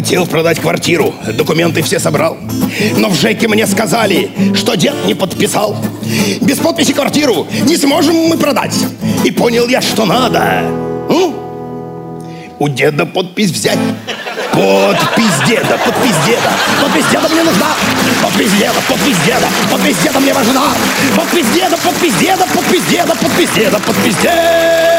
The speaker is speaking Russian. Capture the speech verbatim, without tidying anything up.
Хотел продать квартиру, документы все собрал. Но в ЖЭКе мне сказали, что дед не подписал. Без подписи квартиру не сможем мы продать. И понял я, что надо м? у деда подпись взять. Подпись деда, подпись деда, подпись деда мне нужна. Подпись деда, подпись деда, подпись деда мне важна. Подпись деда, подпись деда, подпись деда, подпись деда, подпись деда.